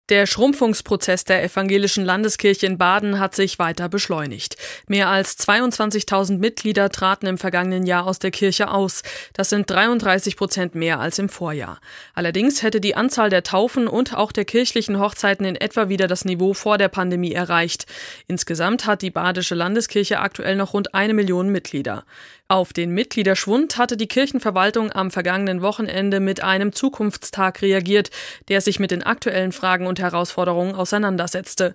Der Schrumpfungsprozess der Evangelischen Landeskirche in Baden hat sich weiter beschleunigt. Mehr als 22.000 Mitglieder traten im vergangenen Jahr aus der Kirche aus. Das sind 33% mehr als im Vorjahr. Allerdings hätte die Anzahl der Taufen und auch der kirchlichen Hochzeiten in etwa wieder das Niveau vor der Pandemie erreicht. Insgesamt hat die Badische Landeskirche aktuell noch rund 1 Million Mitglieder. Auf den Mitgliederschwund hatte die Kirchenverwaltung am vergangenen Wochenende mit einem Zukunftstag reagiert, der sich mit den aktuellen Fragen und Herausforderungen auseinandersetzte.